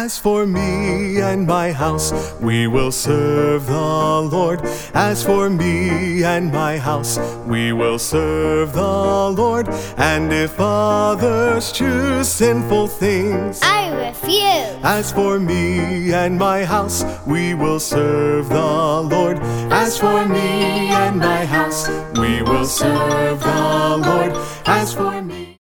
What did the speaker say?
As for me and my house, we will serve the Lord. As for me and my house, we will serve the Lord. And if others choose sinful things, I refuse. As for me and my house, we will serve the Lord. As for me and my house, we will serve the Lord. As for me